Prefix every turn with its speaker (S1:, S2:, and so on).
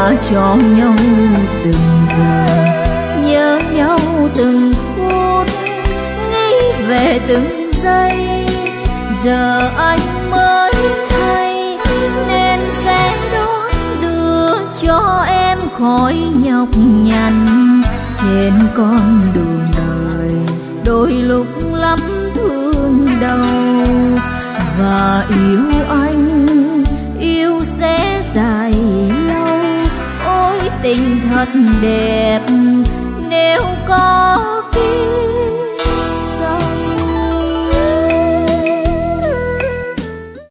S1: đã cho nhau từng giờ, nhớ nhau từng phút, nghĩ về từng giây. Giờ anh mới thấy nên sẽ đón đưa cho em khỏi nhọc nhằn trên con đường đời. Đôi lúc lắm thương đau và yêu anh, yêu sẽ dài lâu. Ôi tình thật đẹp nếu có